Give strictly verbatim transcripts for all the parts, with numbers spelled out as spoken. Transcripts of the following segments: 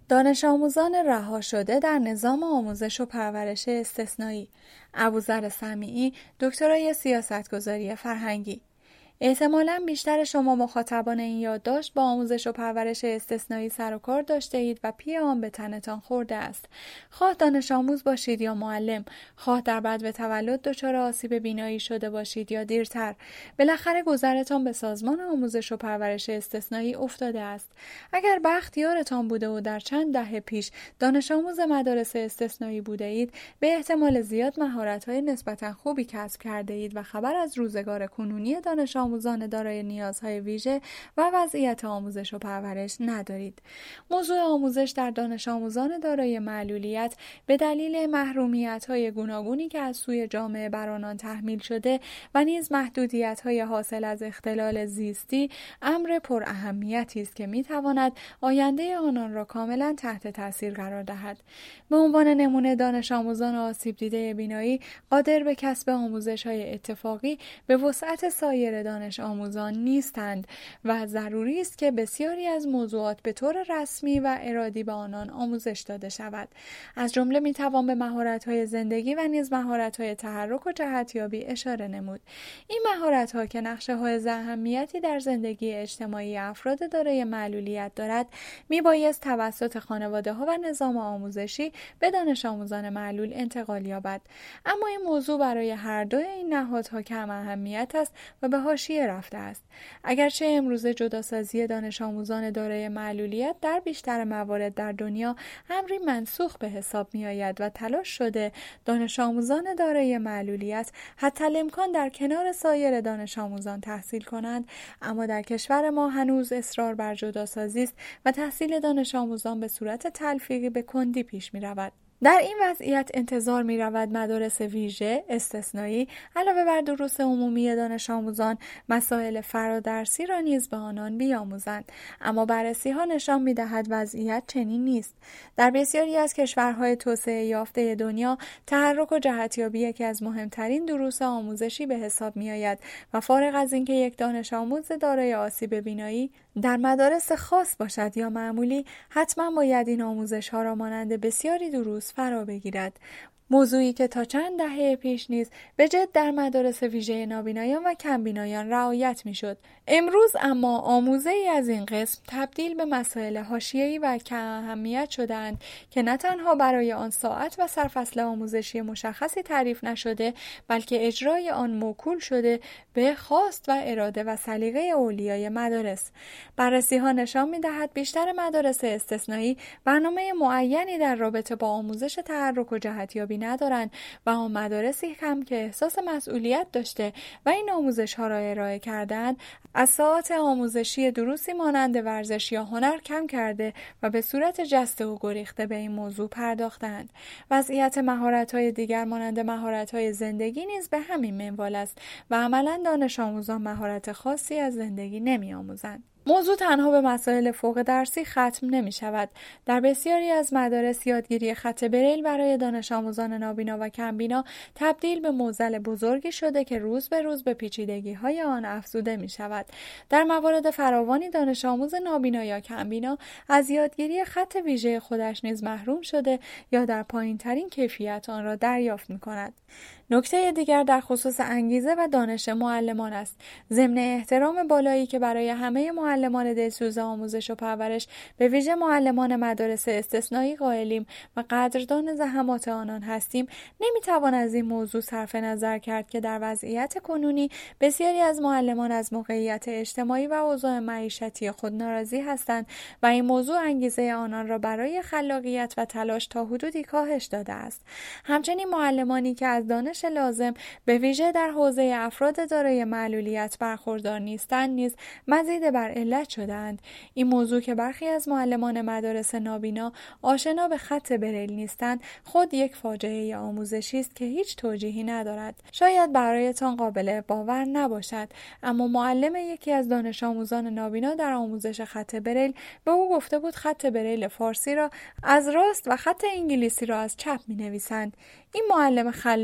دانش آموزان رها شده در نظام آموزش و پرورش استثنایی. ابوذر سمیعی، دکترای سیاستگذاری فرهنگی. احتمالاً بیشتر شما مخاطبان این یادداشت با آموزش و پرورش استثنایی سر و کار داشته اید و پی آن به تنتان خورده است. خواه دانش آموز باشید یا معلم، خواه در بدو تولد دچار آسیب بینایی شده باشید یا دیرتر، بالاخره گذرتان به سازمان آموزش و پرورش استثنایی افتاده است. اگر بخت یارتان بوده و در چند دهه پیش دانش آموز مدارس استثنایی بوده اید، به احتمال زیاد مهارت‌های نسبتاً خوبی کسب کرده اید و خبر از روزگار کنونی دانش آموزان دارای نیازهای ویژه و وضعیت آموزش و پرورش ندارید. موضوع آموزش در دانش آموزان دارای معلولیت به دلیل محرومیت‌های گوناگونی که از سوی جامعه بر آنان تحمیل شده و نیز محدودیت‌های حاصل از اختلال زیستی امر پر اهمیتی است که می‌تواند آینده آنان را کاملا تحت تاثیر قرار دهد. به عنوان نمونه دانش آموزان آسیب دیده بینایی قادر به کسب آموزش‌های اتفاقی به وسعت سایر دانش آموزان نیستند و ضروری است که بسیاری از موضوعات به طور رسمی و ارادی به آنان آموزش داده شود. از جمله میتوان به مهارت‌های زندگی و نیز مهارت‌های تحرک و جهتیابی اشاره نمود. این مهارت‌ها که نقشه‌های اهمیتی در زندگی اجتماعی افراد دارای معلولیت دارد، میبایست توسط خانواده‌ها و نظام آموزشی به دانش آموزان معلول انتقال یابد. اما این موضوع برای هر دو این نهادها کم اهمیت است و به حاشیه رفته است. اگرچه امروزه جداسازی دانش آموزان دارای معلولیت در بیشتر موارد در دنیا امری منسوخ به حساب می آید و تلاش شده دانش آموزان دارای معلولیت حتی الامکان در کنار سایر دانش آموزان تحصیل کنند، اما در کشور ما هنوز اصرار بر جداسازی است و تحصیل دانش آموزان به صورت تلفیقی به کندی پیش می رود. در این وضعیت انتظار می رود مدارس ویژه استثنایی علاوه بر دروس عمومی دانش آموزان مسائل فرادرسی را نیز به آنان بیاموزند، اما بررسی ها نشان می دهد وضعیت چنین نیست. در بسیاری از کشورهای توسعه یافته دنیا تحرک و جهتیابی یکی از مهمترین دروس آموزشی به حساب می آید و فارغ از اینکه یک دانش آموز دارای آسیب بینایی در مدارس خاص باشد یا معمولی، حتما باید این آموزش ها را مانند بسیاری دروس فرا بگیرد. موضوعی که تا چند دهه پیش نیز به جد در مدارس ویژه نابینایان و کمبینایان رعایت میشد. امروز اما آموزه‌ای از این قسم تبدیل به مسائل حاشیه‌ای و کم اهمیت شدند که نه تنها برای آن ساعت و سرفصل آموزشی مشخصی تعریف نشده، بلکه اجرای آن موکول شده به خواست و اراده و سلیقه اولیای مدارس. بررسی‌ها نشان می‌دهد بیشتر مدارس استثنایی برنامه معینی در رابطه با آموزش تحرک و جهتیابی ندارند و آن مدارسی هم که احساس مسئولیت داشته و این آموزش‌ها را ارائه کردند، از ساعات آموزشی دروسی مانند ورزش یا هنر کم کرده و به صورت جسته و گریخته به این موضوع پرداختند. وضعیت مهارت‌های دیگر مانند مهارت‌های زندگی نیز به همین منوال است و عملاً دانش آموزان مهارت خاصی از زندگی نمی‌آموزند. موضوع تنها به مسائل فوق درسی ختم نمی شود. در بسیاری از مدارس یادگیری خط بریل برای دانش آموزان نابینا و کمبینا تبدیل به معضل بزرگی شده که روز به روز به پیچیدگی های آن افزوده می شود. در موارد فراوانی دانش آموز نابینا یا کمبینا از یادگیری خط ویژه خودش نیز محروم شده یا در پایین ترین کیفیت آن را دریافت می کند. نکته دیگر در خصوص انگیزه و دانش معلمان است. ضمن احترام بالایی که برای همه معلمان دلسوز آموزش و پرورش به ویژه معلمان مدارس استثنایی قائلیم و قدردان زحمات آنان هستیم، نمیتوان از این موضوع صرف نظر کرد که در وضعیت کنونی بسیاری از معلمان از موقعیت اجتماعی و اوضاع معیشتی خود ناراضی هستند و این موضوع انگیزه آنان را برای خلاقیت و تلاش تا حدودی کاهش داده است. همچنین معلمانی که از دانش لازم به ویژه در حوزه افراد دارای معلولیت برخوردار نیستند نیز مزید بر علت شدند. این موضوع که برخی از معلمان مدارس نابینا آشنا به خط بریل نیستند خود یک فاجعه آموزشی است که هیچ توجیهی ندارد. شاید برایتان قابل باور نباشد، اما معلم یکی از دانش آموزان نابینا در آموزش خط بریل به او گفته بود خط بریل فارسی را از راست و خط انگلیسی را از چپ می نویسند. این معلم خلاق به این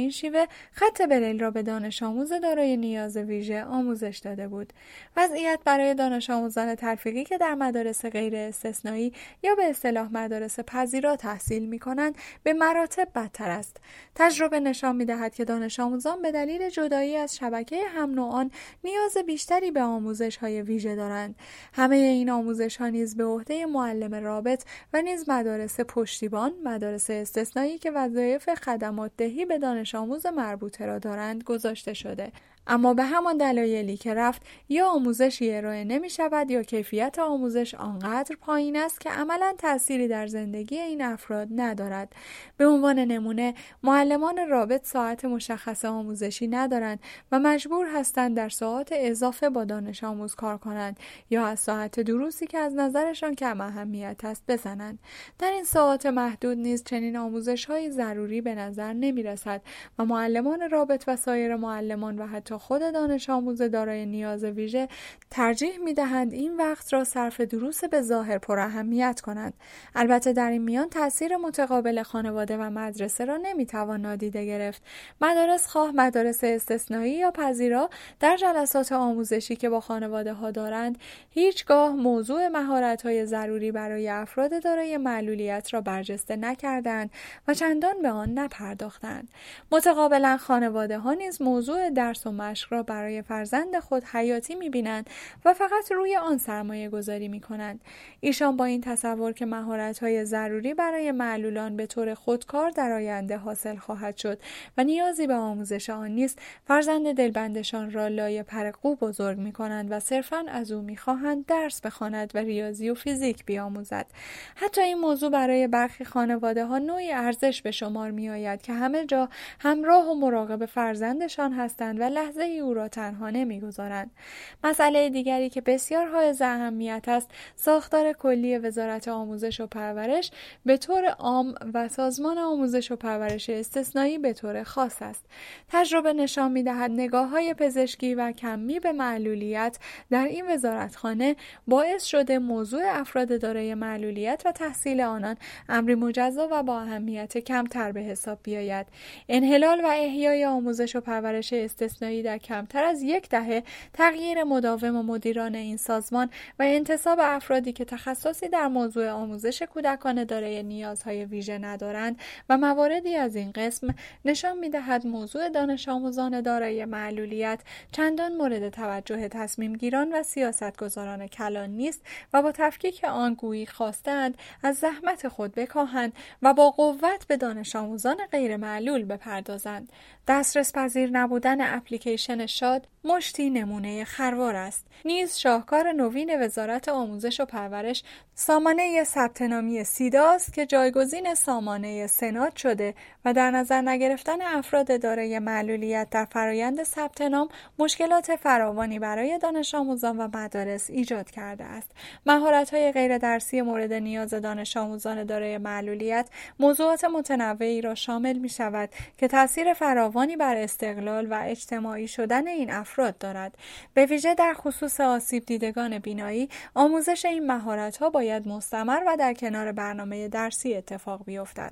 این شیوه خط بریل را به دانش آموز دارای نیاز ویژه آموزش داده بود. وضعیت برای دانش آموزان تلفیقی که در مدارس غیر استثنایی یا به اصطلاح مدارس پذیرا تحصیل می‌کنند به مراتب بدتر است. تجربه نشان می‌دهد که دانش آموزان به دلیل جدایی از شبکه هم نوعان نیاز بیشتری به آموزش‌های ویژه دارند. همه این آموزش‌ها نیز به عهده معلم رابط و نیز مدارس پشتیبان، مدارس استثنایی که وظایف خدمات دهی به دانش آموز مربوطه را دارند گذاشته شده. اما به همان دلایلی که رفت یا آموزشی ارائه نمی شود یا کیفیت آموزش آنقدر پایین است که عملاً تأثیری در زندگی این افراد ندارد. به عنوان نمونه معلمان رابط ساعت مشخص آموزشی ندارند و مجبور هستند در ساعات اضافه با دانش آموز کار کنند یا از ساعت دروسی که از نظرشان کم اهمیت است بزنند. در این ساعات محدود نیز چنین آموزش‌های ضروری به نظر نمی رسد و معلمان رابط و سایر معلمان و حتی خود دانش آموز دارای نیاز ویژه ترجیح می‌دهند این وقت را صرف دروس به ظاهر پر اهمیت کنند. البته در این میان تأثیر متقابل خانواده و مدرسه را نمی‌توان نادیده گرفت. مدارس خواه مدارس استثنایی یا پذیرا در جلسات آموزشی که با خانواده‌ها دارند هیچگاه موضوع مهارت‌های ضروری برای افراد دارای معلولیت را برجسته نکردند و چندان به آن نپرداختند. متقابلا خانواده‌ها نیز موضوع درس و مشق را برای فرزند خود حیاتی می‌بینند و فقط روی آن سرمایه گذاری می‌کنند. ایشان با این تصور که مهارت‌های ضروری برای معلولان به طور خودکار در آینده حاصل خواهد شد و نیازی به آموزش آن نیست، فرزند دلبندشان را لایه پرقو بزرگ می‌کنند و صرفاً از او می‌خواهند درس بخواند و ریاضی و فیزیک بیاموزد. حتی این موضوع برای برخی خانواده‌ها نوعی ارزش به شمار می‌آید که همه جا همراه و مراقب فرزندشان هستند و لحظه ای او را تنها نمی‌گذارند. مسئله دیگری که بسیار حائز اهمیت است، ساختار کلی وزارت آموزش و پرورش به طور عام و سازمان آموزش و پرورش استثنایی به طور خاص است. تجربه نشان می‌دهد نگاه‌های پزشکی و کمی به معلولیت در این وزارتخانه باعث شده موضوع افراد دارای معلولیت و تحصیل آنان امری مجزا و با اهمیت کمتر به حساب بیاید. انحلال و احیای آموزش و پرورش استثنایی در کمتر از یک دهه، تغییر مداوم و مدیران این سازمان و انتصاب افرادی که تخصصی در موضوع آموزش کودکان دارای نیازهای ویژه ندارند و مواردی از این قسم نشان می‌دهد موضوع دانش آموزان دارای معلولیت چندان مورد توجه تصمیم گیران و سیاستگزاران کلان نیست و با تفکیک آن گویی خواستند از زحمت خود بکاهند و با قوت به دانش آموزان غیر معلول بپردازند. دسترس پذیر نبودن اپلیکیشن شاد مشتی نمونه خروار است. نیز شاهکار نوین وزارت آموزش و پرورش سامانه ثبت نامی سیدا است که جایگزین سامانه سناد شده و در نظر نگرفتن افراد دارای معلولیت در فرایند ثبت نام مشکلات فراوانی برای دانش آموزان و مدارس ایجاد کرده است. مهارت‌های غیر درسی مورد نیاز دانش آموزان دارای معلولیت موضوعات متنوعی را شامل می‌شود که تأثیر فراوانی بر استقلال و اجتماعی شدن این افراد دارد. به ویژه در خصوص آسیب دیدگان بینایی، آموزش این مهارت‌ها باید مستمر و در کنار برنامه درسی اتفاق بیفتد.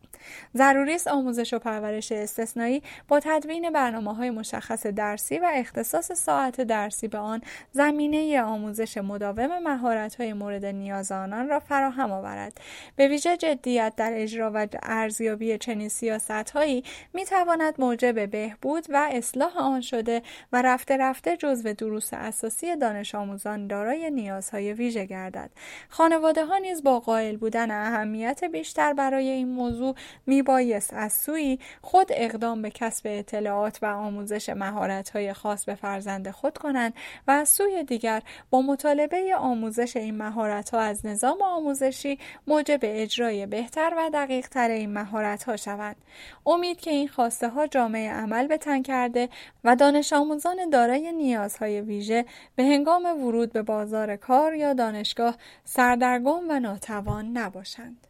ضروری است آموزش و پرورش استثنایی با تدوین برنامه‌های مشخص درسی و اختصاص ساعت درسی به آن زمینه آموزش مداوم مهارت‌های مورد نیاز آنان را فراهم آورد. به ویژه جدیت در اجرا و ارزیابی چنین سیاست‌هایی می‌تواند موجب بهبود و اصلاح آن شده و رفته رفته جزو دروس اساسی دانش آموزان دارای نیازهای ویژه گردد. خانواده‌ها نیز با قائل بودن اهمیت بیشتر برای این موضوع میبایست از سوی خود اقدام به کسب اطلاعات و آموزش مهارت‌های خاص به فرزند خود کنند و از سوی دیگر با مطالبه آموزش این مهارت‌ها از نظام آموزشی موجب اجرای بهتر و دقیق‌تر این مهارت‌ها شوند. امید که این خواسته ها جامعه عمل به تن کرده و دانش آموزان دارای نیازهای ویژه به هنگام ورود به بازار کار یا دانشگاه سردرگم و ناتوان نباشند.